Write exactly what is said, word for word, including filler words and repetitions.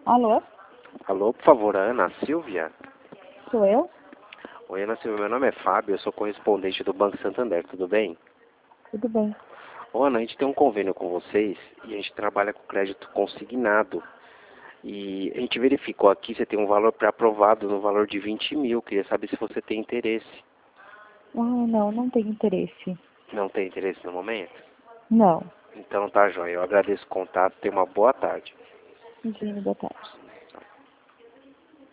Alô? Alô, por favor, a Ana Silvia? Sou eu? Oi, Ana Silvia, meu nome é Fábio, eu sou correspondente do Banco Santander, tudo bem? Tudo bem. Ô, Ana, a gente tem um convênio com vocês e a gente trabalha com crédito consignado. E a gente verificou aqui, você tem um valor pré-aprovado no valor de vinte mil, queria saber se você tem interesse. Ah, não, não tenho interesse. Não tem interesse no momento? Não. Então tá, joia, eu agradeço o contato, tenha uma boa tarde. Imagina, boa tarde.